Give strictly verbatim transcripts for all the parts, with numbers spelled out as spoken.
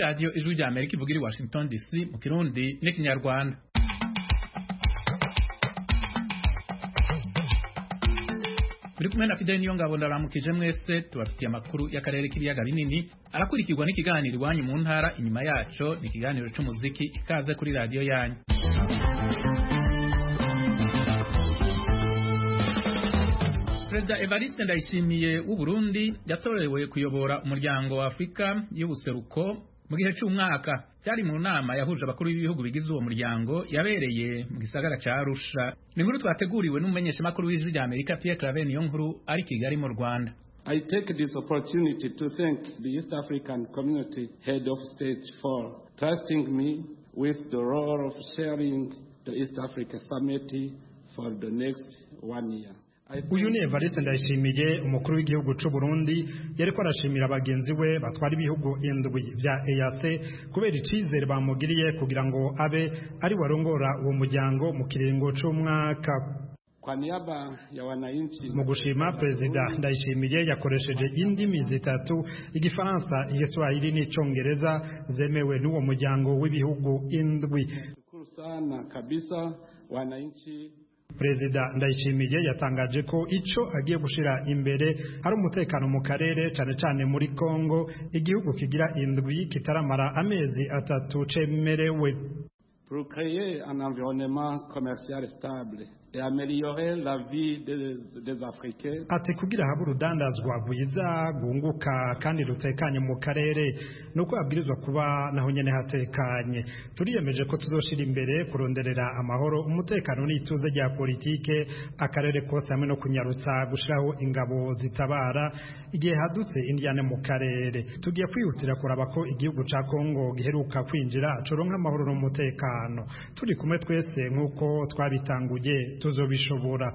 radio Ijwi rya Amerika ivuga iri Washington D C mu Kirundi n'ikinyarwanda. Muri kumwe na Fidel Niyongabo ndaramukije mwese tubafitiye amakuru y'akarere k'ibiyaga binini arakurikirwa n'ikiganiro iwanyu mu ntara, inyuma yaco ni ikiganiro c'umuziki. Ikaze kuri radio yanyu. Perezida Evariste Ndayishimiye w'u Burundi yatorewe kuyobora umuryango wa Afrika y'ubuseruko mu gihe c'umwaka. Cyari mu nama yahuje abakuru b'ibihugu bigize uwo muryango yabereye mu gisagara ca Arusha. Ni inkuru twateguriwe n'umumenyesha makuru w'Ijwi rya Amerika Pierre Claver Niyonkuru ari Kigali mu Rwanda. I take this opportunity to thank the East African Community Head of State for trusting me with the role of chairing the East Africa Summit for the next one year. Uyu ni Evariste Ndayishimiye umukuru w'igihugu c'u Burundi yariko arashimira abagenzi we batwara ibihugu indwi vya E A C kubera icizere bamugiriye kugira ngo abe ari warongora uwo muryango mu kiringo c'umwaka. Kwa niaba ya wananchi, mu gushima Perezida Ndayishimiye yakoresheje indimi zitatu, Igifaransa, Igiswahili n'icongereza zemewe n'uwo muryango w'ibihugu indwi. Shukuru sana kabisa wananchi. Perezida Ndayishimiye yatangaje ko ico agiye gushira imbere ari umutekano mu karere, cane cane muri Kongo, igihugu kigira indwi kitaramara amezi atatu cemerewe. Pour créer un environnement commercial stable et améliorer la vie des, des Africains. Ati kugira habe urudandazwa rwiza gunguka kandi rutekanye mu karere nuko abwirizwa kuba naho nyene hatekanye. Turiyemeje ko tuzoshira imbere kuronderera amahoro, umutekano n'ituze rya politike akarere kose hamwe no kunyarutsa gushiraho ingabo zitabara igihe hadutse indiyane mu karere. Tugiye kwihutira kuraba ko igihugu ca Kongo giheruka kwinjira coronka amahoro n'umutekano. Turi kumwe twese nkuko twabitanguye tuzobishobora.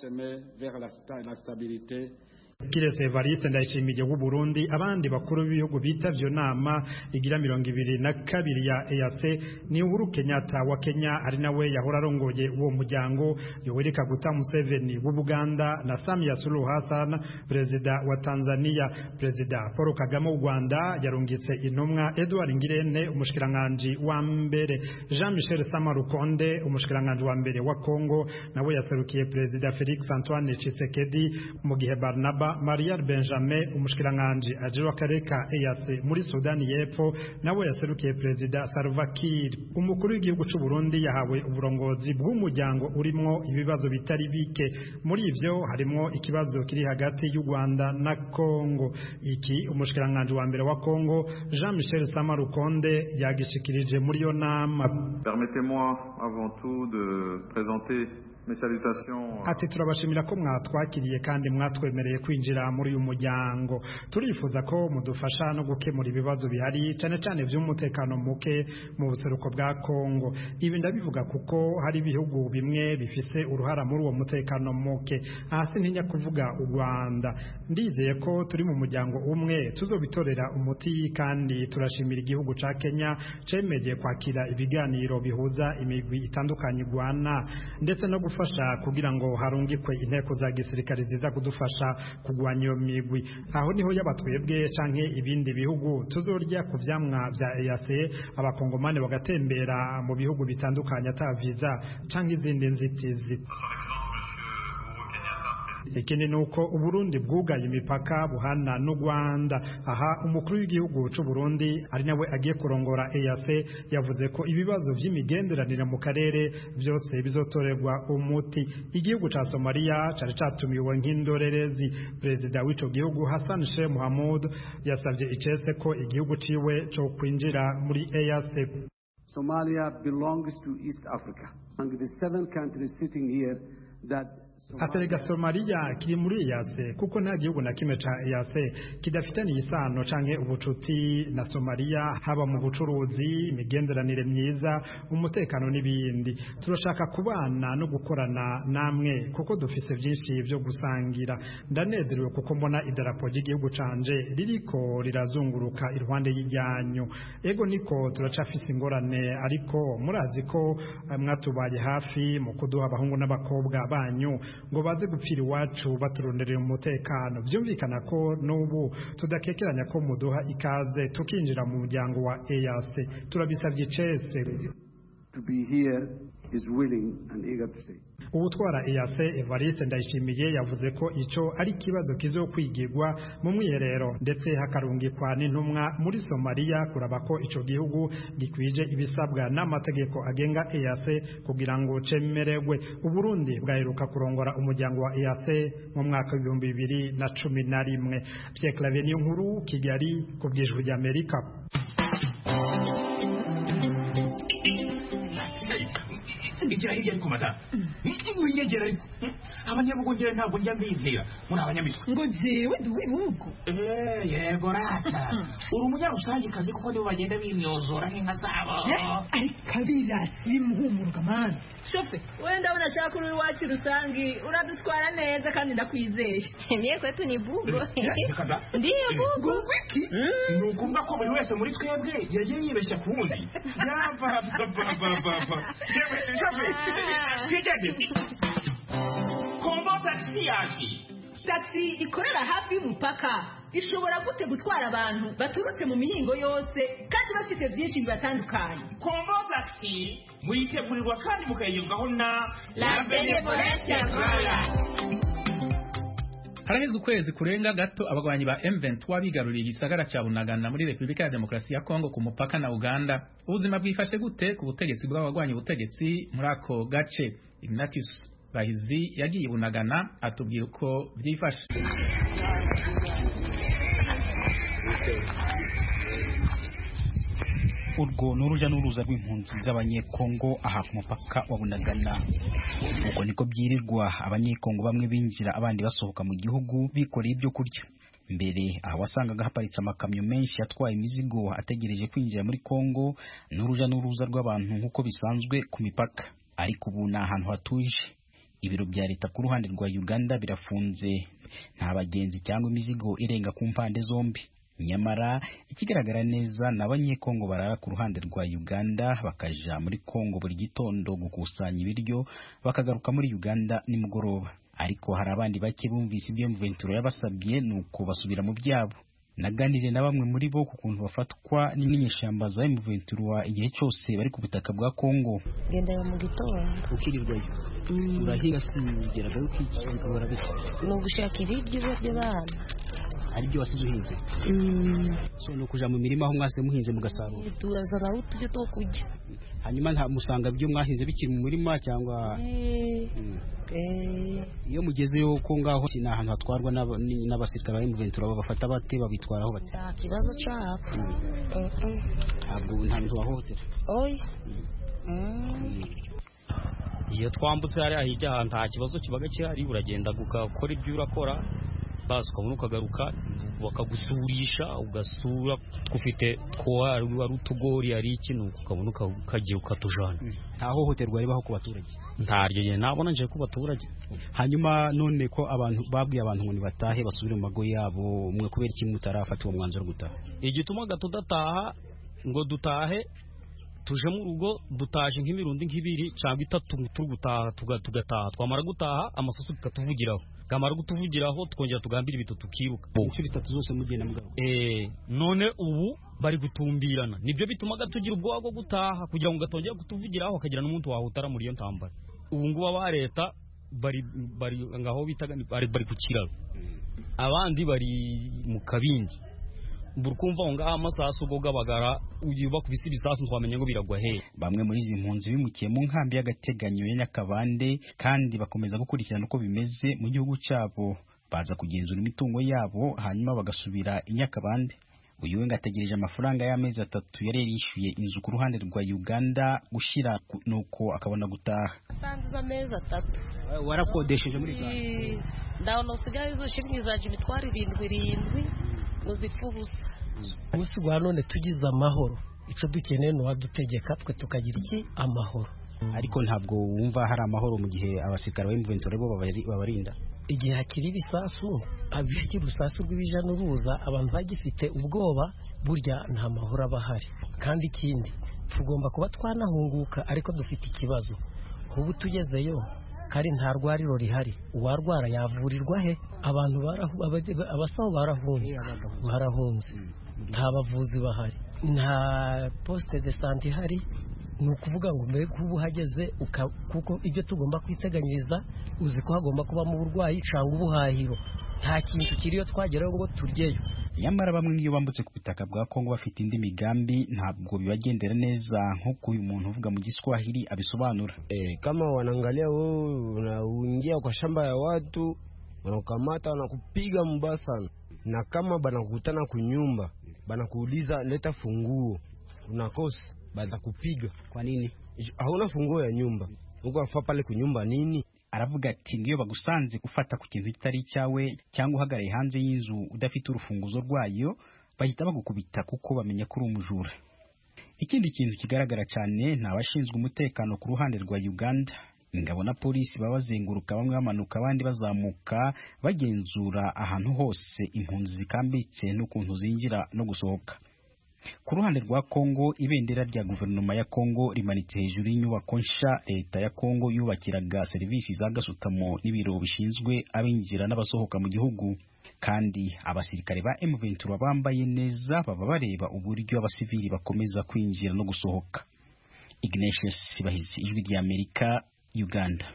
Kiretse Evariste Ndayishimiye w'u Burundi, abandi bakuru b'ibihugu bitavyo nama igira mirongo ibiri na kabiri ya E A C ni Uhuru Kenyatta wa Kenya, ari nawe yahora arongoye uwo muryango, Yoweri Kaguta Museveni w'u Buganda na Samia Suluhu Hassan Perezida wa Tanzania. Perezida Paul Kagame w'u Rwanda yarungitse intumwa Edouard Ngirente umushikiranganje wa mbere, Jean Michel Samarukonde umushikiranganje wa mbere wa Kongo nawe yaserukiye Perezida Felix Antoine Tshisekedi, mu gihe Barnaba Maria Benjamin umushikiranganje ajero akareka E A C muri Sudani y'Epfo nawe yaserukiye Perezida Salva Kiir. Umukuru w'igihugu c'u Burundi yahawe uburongozi bw'umuryango urimwo ibibazo bitari bike, muri ivyo harimo ikibazo kiri hagati y'u Rwanda na Kongo. Iki umushikiranganje wa mbere wa Kongo Jean Michel Samarukonde yagishikirije muri yo nama. Permettez-moi avant tout de présenter mes salutations. Ati turabashimira ko mwatwakiriye kandi mwatwemereye kwinjira muri uyu muryango. Turifuza ko mudufasha no gukemura ibibazo bihari cane cane vy'umutekano muke mu buseruko bwa Kongo. Ibi ndabivuga kuko hari ibihugu bimwe bifise uruhara muri uwo mutekano muke. Hasi ntinya kuvuga u Rwanda. Ndizeye ko turi mu muryango umwe tuzobitorera umuti, kandi turashimira igihugu ca Kenya cemeje kwakira ibiganiro bihuza imigwi itandukanye Rwanda ndetse no gufasha kugira ngo harungikwe inteko za gisirikare ziza kudufasha kugwanya iyo migwi. Aho niho yabatwebwe canke ibindi bihugu tuzorya ku vyamwa vya E A C, abakongomane bagatembera mu bihugu bitandukanye ataviza canke izindi nzitizi. Ikindi nuko Uburundi bwugaye imipaka buhana n'u Rwanda. Aha umukuru w'igihugu c'u Burundi ari nawe agiye kurongora E A C yavuze ko ibibazo vy'imigenderanire mu karere vyose bizotorerwa umuti. Igihugu ca Somalia cari catumiwe nk'indorerezi. Perezida w'ico gihugu Hassan Sheikh Mohamud yasavye icese ko igihugu ciwe co kwinjira muri E A C. Somalia belongs to East Africa. Among the seven countries sitting here that Aterega Somalia kiri muri E A C kuko nta gihugu na kimwe ca E A C kidafitaniye isano canke ubucuti na Somalia, haba mu bucuruzi, imigenderanire myiza, umutekano n'ibindi. Turashaka kubana no gukorana namwe kuko dufise vyinshi vyo gusangira. Ndanezerewe kuko mbona idarapo ry'igihugu canje ririko rirazunguruka iruhande y'ijyanyo. Ego niko turacafise ingorane, ariko murazi ko mwatubaye hafi mu kuduha abahungu n'abakobwa banyu ngo baze gupfira iwacu baturonderera umutekano. Byumvikana ko n'ubu tudakekeranya ko muduha ikaze tukinjira mu muryango wa E A C. Turabisabye cese. To be here is willing and eager to stay. Ubutwara E A C Evariste Ndayishimiye yavuze ko ico ari kibazo kizokwigirwa mu mwiherero ndetse hakarungikwa n'intumwa muri Somalia kuraba ko ico gihugu gikwije ibisabwa n'amategeko agenga E A C kugira ngo cemererwe. Uburundi bwaheruka kurongora umuryango wa E A C mu mwaka w'ibihumbi bibiri na cumi na rimwe. Pierre Claver Niyonkuru, Kigali, ku bw'Ijwi ry'Amerika. Igira hirya ariko mata winyegera ariko abanyabugongera ntabwo njya mbizera muri abanyamitwe ngo jewe duwe nuko eh yego rata uri umunyarusangi kazi kuko nibo bagenda bimyozora nk'inka zabo ariko kabirasi muhumuruka man shofe wenda unashaka uri wacu rusangi uradutwara neza kandi ndakwizeye niye kwetu ni bugo ndiye bugo wiki nukumva ko buri wese muri twebwe yagiye yibeshya ku wundi yava baba baba Kombo taxi yaje. Taxi ikorera hafi y'umupaka ishobora gute gutwara abantu baturutse mu mihingo yose kandi bafite byinshi bibatandukanye. Kombo taxi muyitegurirwa kandi mukayigezwaho na La Benevolence Rwanda. Haraheze ukwezi kurenga gato abagwanyi ba M vingt-trois bigaruriye igisagara ca Bunagana muri Republika ya Demokarasi ya Kongo ku mupaka na Uganda. Ubuzima bwifashe gute ku butegetsi bw'abagwanyi ubutegetsi muri ako gace? Ignatius Bahizi yagiye Bunagana atubwira uko vyifashe. Urwo n'uruja n'uruza rw'impunzi z'abanyekongo aha ku mupaka wa Bunagana. Uko niko byirirwa abanyekongo bamwe binjira abandi basohoka mu gihugu bikoreye ibyo kurya. Mbere aho wasangaga haparitse amakamyo menshi atwaye imizigo ategereje kwinjira muri Kongo n'uruja n'uruza rw'abantu nk'uko bisanzwe ku mipaka. Ariko ubu ni ahantu hatuje. Ibiro bya leta ku ruhande rwa Uganda birafunze, nta bagenzi cyangwa imizigo irenga ku mpande zombi. Nyamara ikigaragara neza n'abanyekongo barara ku ruhande rwa Uganda bakaja muri Kongo buri gitondo gukusanya ibiryo bakagaruka muri Uganda nimugoroba. Ariko hari abandi bake bumvise ibyo M vingt-trois yabasabye nuko basubira mu byabo. Naganire na bamwe muri bo ku kuntu bafatwa n'inyeshamba za M vingt-trois igihe cyose bari ku butaka bwa Kongo. Genda mu gitondo ukirirwayo urahinga sinigeraga ukikora bise no gushaka ibiryo by'abana ari byo wasize uhinze so no kuja mu mirima aho mwase muhinze mugasarura turazana utubyo to kujya hanyuma nta musanga byo mwahinze bikiri mu murima cyangwa eh iyo mugezeyo ko ngaho sina ahantu hatwarwa n'abasirikare ba M vingt-trois babafata bate babitwaraho bate kibazo cyako ntabwo nta muntu wahohotera oya iyo twambutse hari ahijya ahantu nta kibazo kibaga cyari uragenda gukora ibyo urakora basi ukabona ukagaruka bakagusurisha ugasura twufite kwa ari utugori ari ikintu ukabona ukagiye ukatujana nta hohoterwa ribaho ku baturage ntaryo nabona nje ku baturage. Hanyuma none ko abantu babwiye abantu ngo nibatahe basubire mu mago yabo mwe kubera iki mutarafata uwo mwanzuro gutaha? Igituma gato dataha ngo dutahe tuje mu rugo dutaje nk'imirundi nk'ibiri cyangwa itatu tugutaha tugataha twamara gutaha amasasu tukatuvugiraho kamara gutuvugiraho twongera tugambira ibito tukiruka inshuro itatu zose mugenda mugabo eh none ubu bari gutumbirana nibyo bituma gatugira ubwo bwo gutaha kugira ngo gatongera kutuvugiraho akagira n'umuntu wahutara muri iyo ntambara. Ubu nguba ba leta bari bari ngaho bitaga bari bari kukiraro abandi bari mu kabindi burkumva ngo amasasu go gabagara ugiba kubisi bisasu twamenye ngo biragwa he. Bamwe muri izi mpunzi bimukiye mu nkambi y'agateganyo ya Nyakabande kandi bakomeza gukurikirana uko bimeze mu gihugu cyabo baza kugenzura imitungo yabo hanyuma bagasubira i Nyakabande. Uyu we ngategereje amafaranga y'amezi atatu yari yishyuye inzu ku ruhande rwa Uganda gushira nuko akabona gutaha. Sanduza amezi atatu warakodesheje muri Uganda ndabona usigaye uzoshimwe izaje imitwaro irindwi irindwi uzifubusa umunsi wa none tugize amahoro ico dukeneye no wadutegeka twe tukagira iki amahoro. Ariko ntabwo wumva hari amahoro mu gihe abasirikare ba M vingt-trois bo babarinda igihe hakiri bisasu abiki rusasu rw'ibija n'uruza abantu bagifite ubwoba burya nta mahoro abahari. Kandi ikindi tugomba kuba twanahunguka ariko dufite ikibazo ubu tugezeyo kari nta rwariro rihari, uwarwara yavurirwa he? Abantu abasaho barahunze barahunze nta bavuzi bahari, nta poste de santé ihari. Ni ukuvuga ngo mbere kuba uhageze kuko ibyo tugomba kwiteganyiriza uzi ko hagomba kuba mu burwayi cyangwa ubuhahiro, nta kintu kiriyo twageraho ngo turyeyo. Nyamara bamwe iyo bambutse ku butaka bwa Kongo bafite indi migambi ntabwo bibagendera neza, nk'uko uyu muntu uvuga mu Kiswahili abisobanura. Eh, kama wanaangalia wewe unaingia kwa shamba ya watu wanakamata na kupiga mbaya sana, na kama banakutana kunyumba banakuuliza leta funguo, unakosa batakupiga. Kwa nini? Hauna funguo ya nyumba, uko afa pale kunyumba nini? Aravuga ati ngiyo bagusanze gufata ku kintu kitari cyawe cyangwa uhagaraye hanze y'inzu udafite urufunguzo rwayo, bahita bagukubita kuko bamenya ko uri umujura. Ikindi kintu kigaragara cyane nta bashinzwe umutekano ku ruhande rwa Uganda. Ingabo na polisi babazenguruka, bamwe bamanuka abandi bazamuka, bagenzura ahantu hose impunzi zikambitse n'ukuntu zinjira no gusohoka. Ku ruhande rwa Kongo, ibendera rya guverinoma ya Kongo rimanitse hejuru y'inyubako nsha leta ya Kongo yubakiraga serivisi za gasutamo n'ibiro bishinzwe abinjira n'abasohoka mu gihugu. Kandi abasirikare ba M vingt-trois bambaye neza baba bareba uburyo abasivili bakomeza kwinjira no gusohoka. Ignatius Sibahizi, Ijwi rya Amerika, Uganda.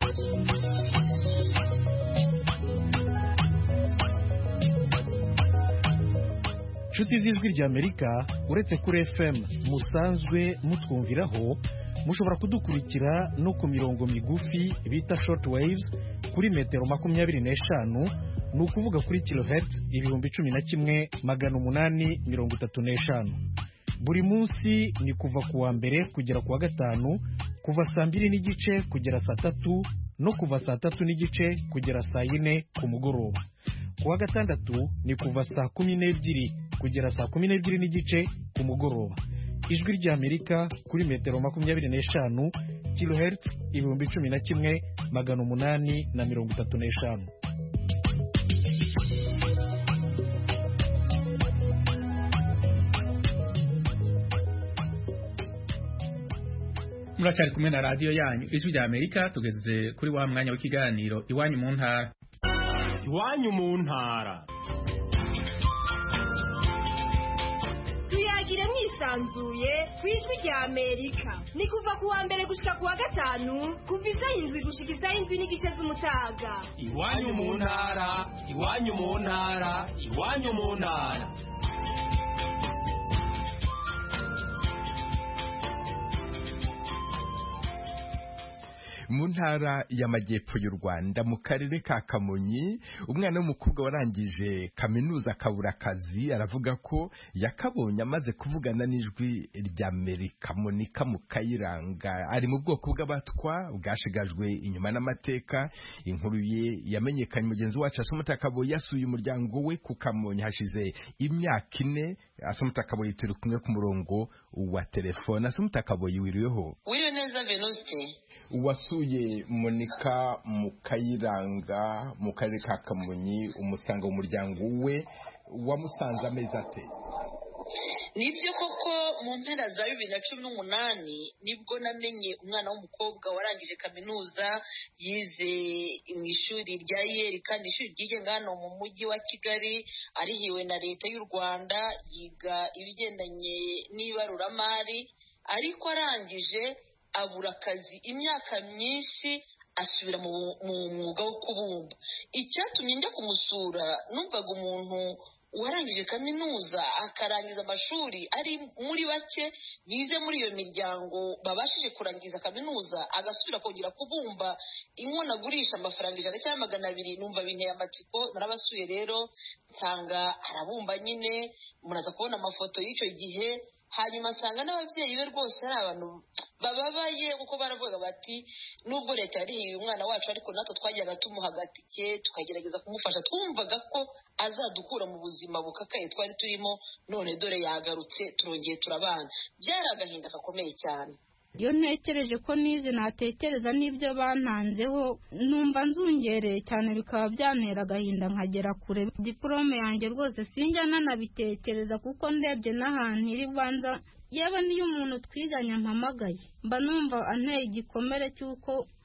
Inshuti z'Ijwi rya Amerika, uretse kuri F M musanzwe mutwumviraho, mushobora kudukurikira no ku mirongo migufi bita short waves kuri metero makumyabiri n'eshanu, ni ukuvuga kuri kilohertz ibihumbi cumi na kimwe magana umunani mirongo itatu n'eshanu. Buri munsi ni kuva ku wa mbere kugera ku wa gatanu, kuva saa mbiri n'igice kugera saa tatu, no kuva saa tatu n'igice kugera saa yine ku mugoroba. Ku wa gatandatu ni kuva saa kumi n'ebyiri kugera saa kumi n'ebyiri n'igice ku mugoroba. Ijwi rya Amerika kuri metero makumyabiri n'eshanu, kilohertz ibihumbi cumi na kimwe magana umunani na mirongo itatu n'eshanu. Muracyari kumwe na radio yanyu Ijwi rya Amerika, tugeze kuri wa mwanya w'ikiganiro Iwanyu mu ntara. Iwanyu mu ntara. Tuyagire mwisanzuye kw'Ijwi rya Amerika. Ni kuva ku wa mbere gushika ku wa gatanu, kuva isaha indwi gushika isaha indwi n'igice z'umutaga. Iwanyu mu ntara, iwanyu mu ntara, iwanyu mu ntara. Mu ntara y'amajyepfo y'u Rwanda, mu karere ka Kamonyi, umwana w'umukobwa warangije kaminuza akabura akazi aravuga ko yakabonye amaze kuvugana n'Ijwi rya Amerika. Monika Mukayiranga ari mu bwoko bw'abatwa bwashigajwe inyuma n'amateka. Inkuru ye yamenyekanye mugenzi wacu Asumta Kaboyi yasuye umuryango we ku Kamonyi hashize imyaka ine. Asumta Kaboyi turi kumwe ku murongo wa telefone. Asumta Kaboyi, wiriweho? Wiriwe neza Venuste. Wasuye Monika Mukayiranga mu karere ka Kamonyi, umusanga umuryango we, wamusanze amezi ate? Nibyo koko, mu mpera za bibiri na cumi n'umunani nibwo namenye umwana w'umukobwa warangije kaminuza, yize mu ishuri rya Yeri, kandi ishuri ryigenga hano mu mujyi wa Kigali, arihiwe na leta y'u Rwanda, yiga ibigendanye n'ibaruramari, ariko arangije abura akazi imyaka myinshi, asubira mu mwuga wo kubumba. Icyatumye njya kumusura, numvaga umuntu warangije kaminuza akarangiza amashuri ari muri bake bize muri iyo miryango babashije kurangiza kaminuza, agasubira kongera kubumba inkono agurisha amafaranga ijana cyangwa magana abiri. Numva binteye amatsiko, narabasuye rero nsanga arabumba nyine, muraza kubona amafoto y'icyo gihe. Hanyuma nsanga n'ababyeyi be rwose ari abantu bababaye, kuko baravuga bati nubwo leta yarihiye umwana wacu, ariko natwe twajyaga tumuha agatike tukagerageza kumufasha, twumvaga ko azadukura mu buzima bukakaye twari turimo, none dore yagarutse turongeye turabana. Byari agahinda gakomeye cyane. Iyo ntekereje ko nize natekereza n'ibyo bantanzeho, numva nzungereye cyane, bikaba byantera agahinda nkagera kure. Diplome yanjye rwose sinjya nanabitekereza, kuko ndebye n'ahantu iri banza, yewe niyo umuntu twiganya mpamagaye mba numva anteye igikomere cy'uko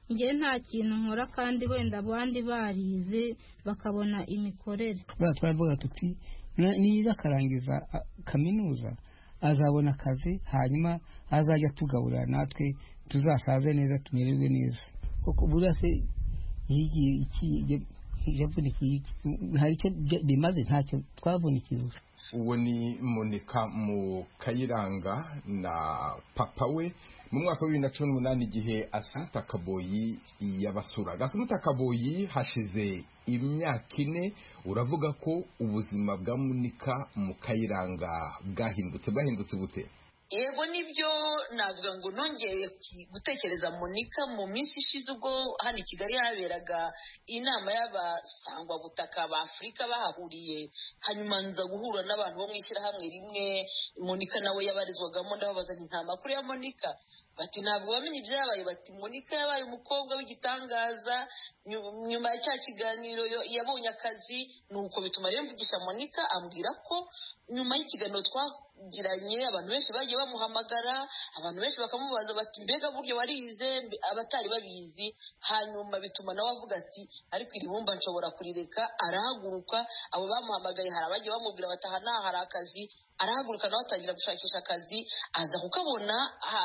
njye nta kintu nkora kandi wenda abandi barize bakabona imikorere. Turavuga tuti niza akarangiza kaminuza azabona akazi hanyuma azajya tugaburira natwe tuzasaze neza tumererwe neza. Kuko burase yigiye iki yavunikiye hari icyo bimaze ntacyo twavunikiye. Uwo ni Monica Mukayiranga na papa we mu mwaka wa bibiri na cumi n'umunani igihe Assumpta Kaboyi yabasuraga. Assumpta Kaboyi hashize imyaka ine, uravuga ko ubuzima bwa Monica Mukayiranga bwahindutse bwahindutse bute? Yego nibyo, navuga ngo nongeye gutekereza Monica mu minsi ishize ubwo hano i Kigali haberaga inama y'abasangwa butaka ba Afurika bahahuriye, hanyuma nza guhura n'abantu bo mu ishyirahamwe rimwe Monica nawe yabarizwagamo, ndababaza nti nta makuru ya Monica? Bati ntabwo bamenye ibyabaye. Bati Monica yabaye umukobwa w'igitangaza, nyuma ya cya kiganiro yabonye akazi, nuko bituma rero mvugisha Monica ambwira ko nyuma y'ikiganiro twagiranye abantu benshi bagiye bamuhamagara, abantu benshi bakamubaza bati mbega buryo warize, abatari babizi. Hanyuma bituma nawe avuga ati ariko iri bumba nshobora kurireka. Arahaguruka, abo bamuhamagaye hari abagiye bamubwira bati aha naha hari akazi, arahaguruka nawe atangira gushakisha akazi, aza kukabona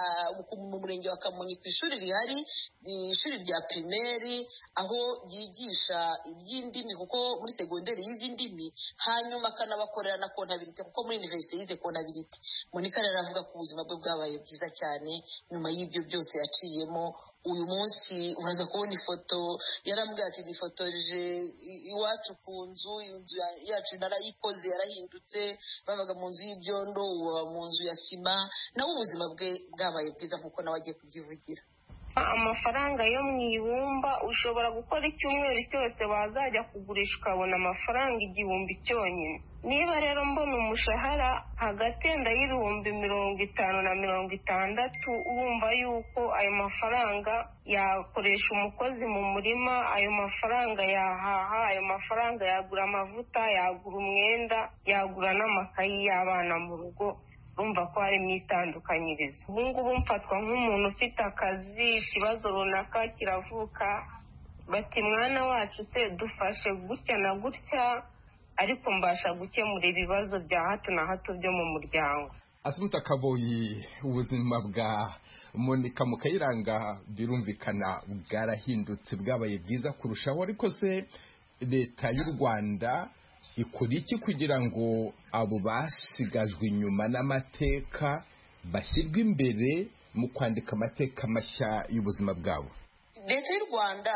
mu murenge wa Kamonyi ku ishuri rihari, ishuri rya primaire aho yigisha iby'indimi kuko muri segonderi y'izi ndimi, hanyuma akanabakorera na kontabilite kuko muri universite yize kontabilite. Monica rero avuga ko ubuzima bwe bwabaye bwiza cyane nyuma y'ibyo byose yaciyemo. Uyu munsi uraza kubona ifoto yarambwira ati nifotoreje iwacu ku nzu, inzu yacu narayikoze yarahindutse, babaga mu nzu y'ibyondo uba mu nzu ya sima. Nawe ubuzima bwe bwabaye bwiza nkuko nawe agiye kubyivugira. Amafaranga yo mu ibumba ushobora gukora icyumweru cyose wazajya kugurisha ukabona amafaranga igihumbi cyonyine. Niba rero mbona umushahara hagati yenda y'ibihumbi mirongo itanu na mirongo itandatu, wumva yuko ayo mafaranga yakoresha umukozi mu murima, ayo mafaranga yahaha, ayo mafaranga yagura amavuta, yagura umwenda, yagura n'amakayi y'abana mu rugo, urumva ko harimo itandukanyirizo. Ubu ngubu mfatwa nk'umuntu ufite akazi, ikibazo runaka kiravuka, bati mwana wacu se dufashe gutya na gutya, ariko mbasha gukemura ibibazo bya hato na hato byo mu muryango. Assumpta Kaboyi, ubuzima bwa Monica Mukayiranga birumvikana bwarahindutse bwabaye bwiza kurushaho, ariko se leta y'u Rwanda ikora iki kugira ngo abo basigajwe inyuma n'amateka bashyirwe imbere mu kwandika amateka mashya y'ubuzima bwabo? Leta y'u Rwanda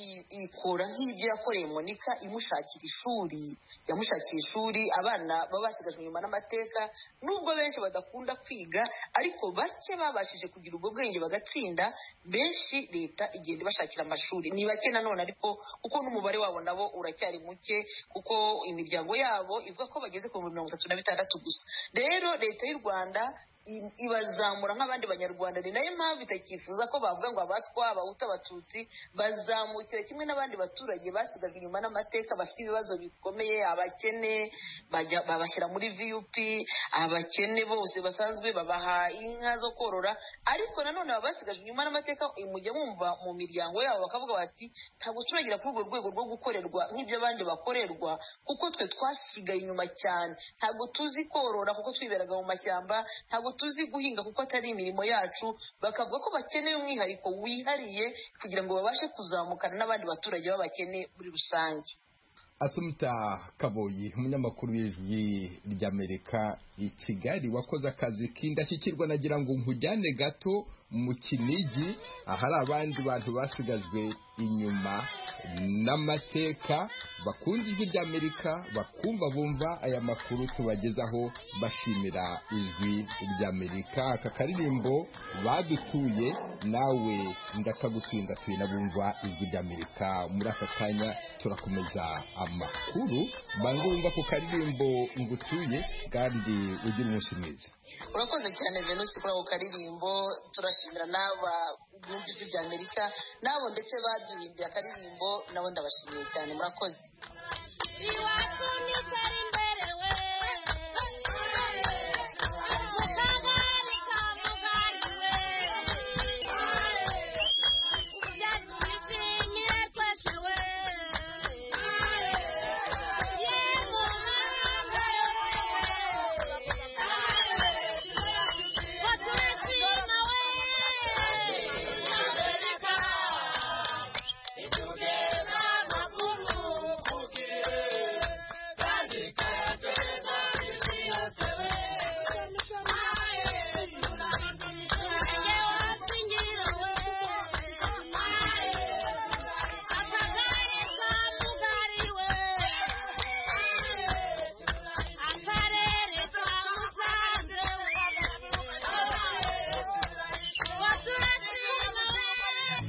ikora nk'ibyo yakoreye Monica, imushakira ishuri, yamushakiye ishuri. Abana baba basigajwe inyuma n'amateka, nubwo benshi badakunda kwiga, ariko bake babashije kugira ubwo bwenge bagatsinda, benshi leta igenda ibashakira amashuri. Ni bake nanone ariko kuko n'umubare wabo nabo uracyari muke, kuko imiryango yabo ivuga ko bageze ku mirongo itatu na bitandatu gusa. Rero leta y'u Rwanda ibazamura nk'abandi banyarwanda, ni nayo mpamvu itakifuza ko bavuga ngo abatwa, abahutu, abatutsi, bazamukira kimwe n'abandi baturage basigajwe inyuma n'amateka bafite ibibazo bikomeye. Abakene babashyira muri V U P, abakene bose basanzwe babaha inka zo korora, ariko nanone baba basigajwe inyuma n'amateka. Mujya mwumva mu miryango yabo bakavuga bati ntabwo turagira kuri urwo rwego rwo gukorerwa nk'ibyo abandi bakorerwa, kuko twe twasigaye inyuma cyane. Ntabwo tuzi korora kuko twiberaga mu mashyamba, ntabwo tuzi guhinga kuko atari imirimo yacu. Bakavuga ko bakeneye umwihariko wihariye kugira ngo babashe kuzamukana n'abandi baturage b'abakene muri rusange. Assumpta Kaboyi, umunyamakuru w'Ijwi ry'Amerika i Kigali, wakoze akazi k'indashyikirwa. Nagira ngo nkujyane gato mu Kinigi ahari abandi bantu basigajwe inyuma n'amateka, bakunda Ijwi ry'Amerika, bakumva bumva aya makuru tubagezaho bashimira Ijwi ry'Amerika. Aka karirimbo badutuye nawe ndakagutuye, ndatuye nabumva Ijwi ry'Amerika. Muri aka kanya turakomeza amakuru, bangumva ku karirimbo ngutuye, kandi ugira umunsi mwiza. Urakoze cyane Venusi kuri ako karirimbo. Turashimira n'aba bumva Ijwi ry'Amerika nabo ndetse baduhimbiye akaririmbo, nabo ndabashimiye cyane, murakoze.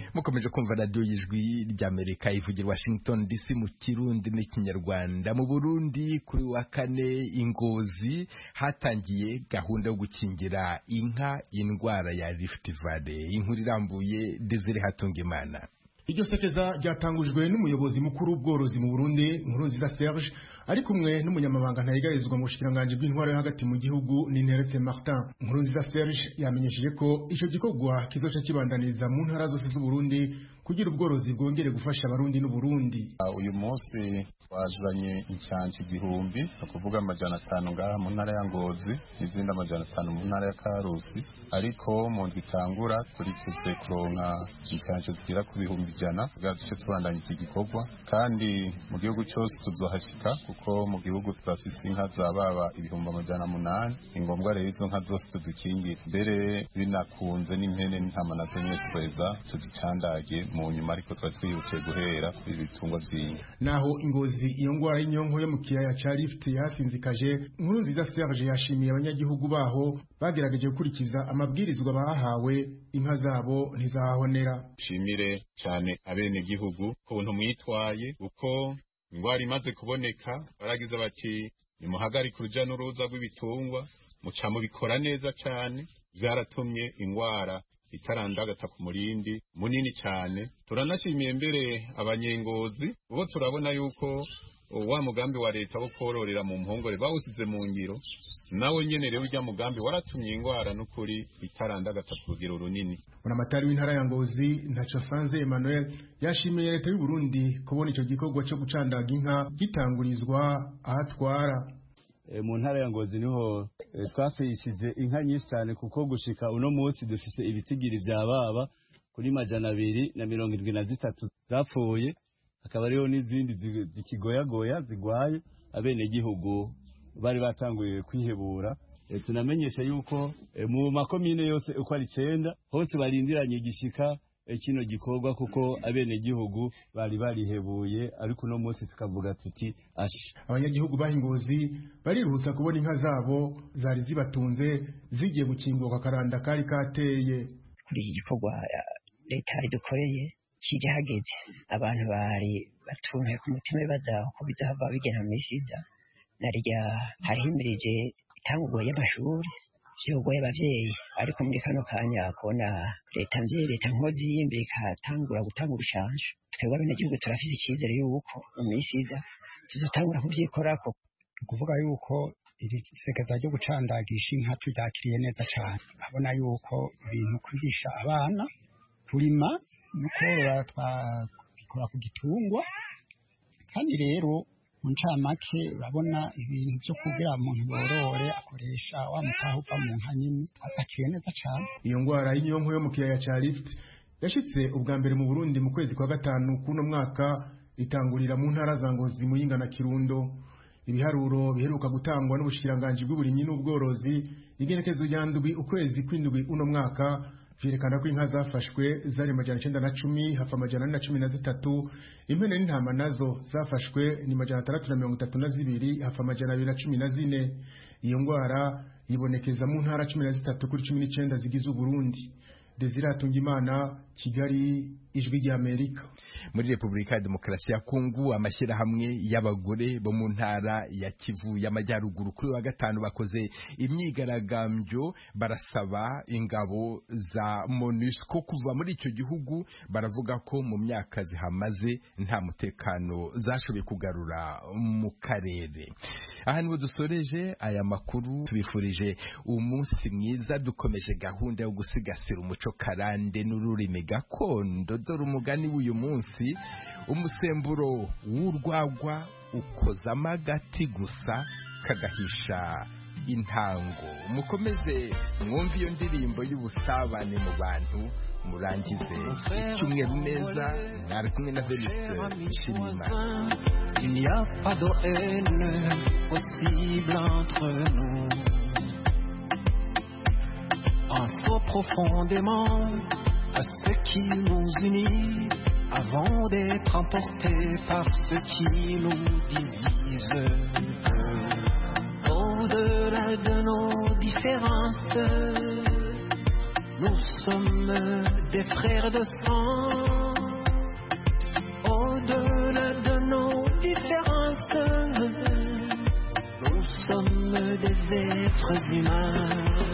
mukomeje kumva radiyo y'ijwi ry'Amerika ivugira Washington D C mu Kirundi n'ikinyarwanda. Mu Burundi kuri wa kane Ingozi hatangiye gahunda yo gukingira inka indwara ya Rift Valley. Inkuru irambuye Desire Hatungimana. Iryo sekeza ryatangujwe n'umuyobozi mukuru w'ubworozi mu Burundi Nkurunziza Serge ari kumwe n'umunyamabanga ntayigarizwa mu bushikiranganje bw'intwaro yo hagati mu gihugu Ninteretse Martin. Nkurunziza Serge yamenyesheje ko ico gikorwa kizoca kibandaniriza mu ntara zose z'u Burundi kugira ubworozi bwongere gufasha abarundi n'Uburundi. Uyu munsi twazanye incanje igihumbi akuvuga amajana atanu ngaha mu ntara ya Ngozi n'izindi amajana atanu mu ntara ya Karusi, ariko mu ndwitangura kuri tuze kuronka incanje zigera ku bihumbi ijana bwaje tubandanya iki gikorwa, kandi mu gihugu cyose tuzohashika kuko mu gihugu turafise inka zababa ibihumbi amajana munani. Ingombwa rero izo nka zose tuzikingire, mbere binakunze n'impene n'intama nazo nyene tweza tuzicandage mu nyuma, ariko twari twihutiye guhera ibitungwa vy'inka. Naho Ingozi iyo ngwara y'inyonko yo mu kiyaya ca Rift yasinzikaje, Nkurunziza Serge yashimiye abanyagihugu baho bagerageje gukurikiza amabwirizwa bahawe, inka zabo ntizahonera. Shimire cyane abene gihugu kuntu mwitwaye uko ingwara imaze kuboneka, baragize bati nimuhagarike uruja n'uruza rw'ibitungwa, muca mubikora neza cyane, byaratumye ingwara itarandagata ku murindi munini cyane. Turanashimiye mbere abanyengozi ubo turabona yuko wa mugambi wa leta wo kororera mu mpongore bawusize mu ngiro, nawe nyene rero urya mugambi waratumye ingwara n'ukuri itarandagata ku rugero runini. Buramatari w'intara ya Ngozi Ntaco Sanze Emmanuel yashimiye leta y'u Burundi kubona ico gikorwa cyo gucandaga inka gitangurizwa ahatwara. Mu ntara ya Ngozi niho twafishije inka nyinshi cyane, kuko gushika uno munsi dufise ibitigiri vya baba kuri majana abiri na mirongo irindwi na zitatu zapfuye, akaba ariho n'izindi zikigoyagoya zigwaye. Abene gihugu bari batanguye kwihebura. E, tunamenyesha yuko e, mu makomine yose uko ari icenda hose barindiranye gishika e, kino gikorwa, kuko abene gihugu bari barihebuye, ariko no munsi tukavuga tuti ashi. Abanyagihugu bahingozi bariruhutsa kubona inka zabo zari zibatunze zigiye gukingurwa karanda kari kateye. Kuri iki gikorwa leta idukoreye kije hageze, abantu bari batunze ku mutima bibaza uko bizava bigena misiza narya hari himirije itangurwa y'amashuri vyogoye abavyeyi, ariko muri kano kanya kubona leta mvye leta nkozi y'imbere ikatangura gutanga urushanje, twebwe abenegihugu turafise icyizere yuko mu minsi iza tuzotangura kuvyikorako. Ukuvuga yuko iri sekeza ryo gucandagisha inka turyakiriye neza cyane, abona yuko ibintu kwigisha abana kurima no korora twakora ku gitungwa, kandi rero mu ncamake urabona ibintu byo kugira umuntu borore akoresha wa mutaha uva mu nka nyine apakiye neza cyane. Iyo ngwara y'inyonko yo mu kiyaya ca Rift yashitse ubwa mbere mu Burundi mu kwezi kwa gatanu kuno mwaka, itangurira mu ntara za Ngozi, Muyinga na Kirundo. Ibiharuro biheruka gutangwa n'ubushikiranganje bw'uburimyi n'ubworozi igenekezo rya ndwi ukwezi kw'indwi uno mwaka vyerekana ko inka zafashwe zari majana icenda na cumi hafa majana ane na cumi na zitatu, impene n'intama nazo zafashwe ni majana atandatu na mirongo itatu na zibiri hafa majana abiri na cumi na zine. Iyo ngwara yibonekeza mu ntara cumi na zitatu kuri cumi n'icenda zigize Uburundi. Desire Hatungimana, Kigali, Ijwi ry'Amerika. Muri Republika ya Demokarasi ya Kongo, amashyirahamwe y'abagore bo mu ntara ya Kivu y'Amajyaruguru kuri wa gatanu bakoze imyigaragambyo barasaba ingabo za MONUSCO kuva muri icyo gihugu. Baravuga ko mu myaka zihamaze nta mutekano zashoboye kugarura mu karere. Aha niho dusoreje aya makuru, tubifurije umunsi mwiza, dukomeje gahunda yo gusigasira umuco karande n'ururimi gakondo. Dore umugani w'uyu munsi: umusemburo w'urwagwa ukozamo agati gusa kagahisha intango. Mukomeze mwumve iyo ndirimbo y'ubusabane mu bantu, murangize icyumweru neza. Mwari kumwe na Venuste Nshimiyimana. Il n'y a pas de haine possible entre nous. Pensons profondément à ce qui nous unit avant d'être emportés par ce qui nous divise. Au-delà de nos différences, Nous sommes des frères de sang. Au-delà de nos différences, nous sommes des êtres humains.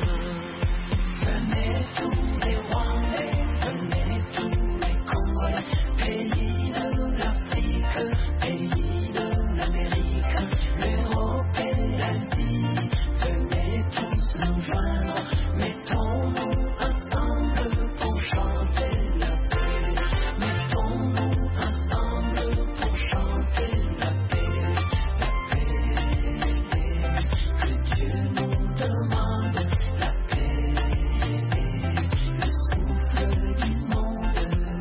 Venez tous les Rwandais, venez tous les Congolais, pays de l'Afrique, pays de l'Amérique, l'Europe et l'Asie. Venez tous nous joindre, mettons-nous ensemble pour chanter la paix. Mettons-nous ensemble pour chanter la paix, la paix. Que Dieu nous demande la paix, le souffle du monde.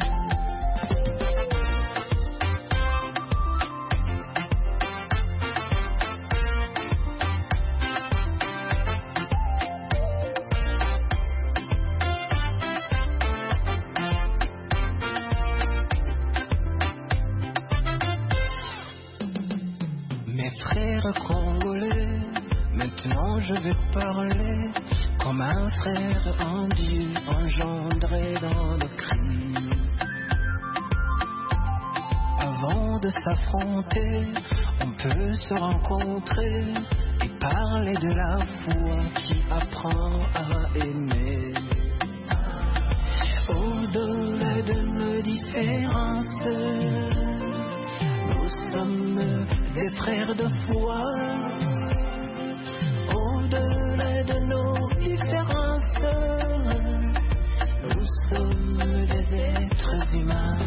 Mes frères congolais, maintenant je vais parler comme un frère en Dieu engendré dans le Christ. Avant de s'affronter, on peut se rencontrer et parler de la foi qui apprend à aimer. Au-delà de nos différences, nous sommes des frères de foi. Au-delà de nos différences, nous sommes des êtres humains.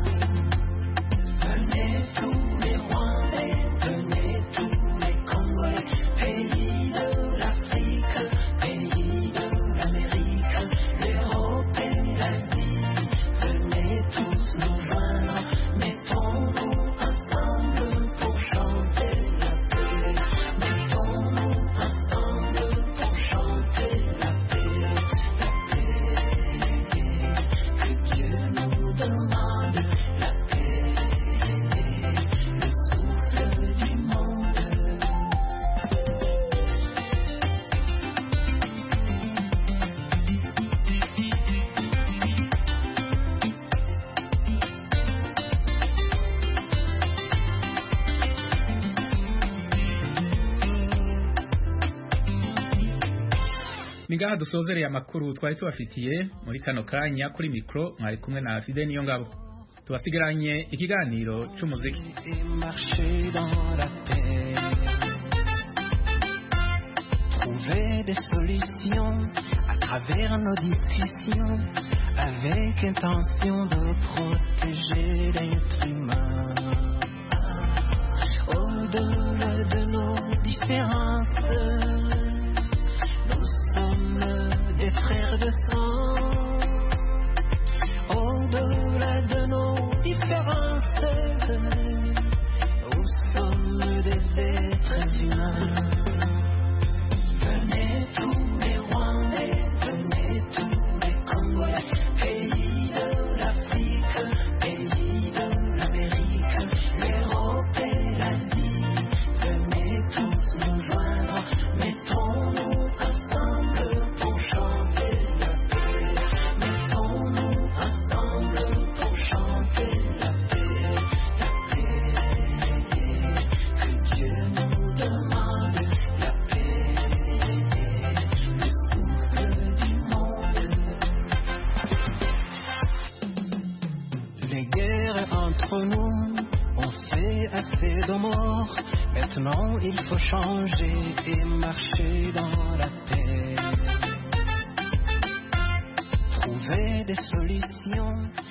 Venez tous les Rwandais, venez tous les Congolais, pays de l'Afrique, pays de l'Amérique, l'Europe et l'Asie. Venez tous nous joindre, mettons-nous ensemble pour chanter la paix. Mettons-nous ensemble pour chanter la paix, la paix. Que Dieu nous demande la paix, le souffle du monde. Ningaha dusozereye amakuru twari tubafitiye muri kano kanya kuri mikro mwari kumwe na Fide niyo ngabo tubasigaranye ikiganiro c'umuziki. Et marcher dans la paix, trouver des solutions à travers nos discussions, avec intention de protéger l'être humain. Au-delà de nos différences, nous sommes des frères de sang. Au-delà de nos différences, nous sommes des êtres humains. Venez tous les Rwandais, venez tous les Congolais, pays de l'Afrique, pays de l'Amérique, l'Europe et l'Asie. Venez tous nous joindre, mettons-nous ensemble pour chanter la paix. Mettons-nous ensemble pour chanter la paix, la paix. Que Dieu nous demande la paix, le souffle du monde. Les guerres entre nous ont fait assez de morts. Maintenant il faut changer et marcher dans la paix. Trouver des solutions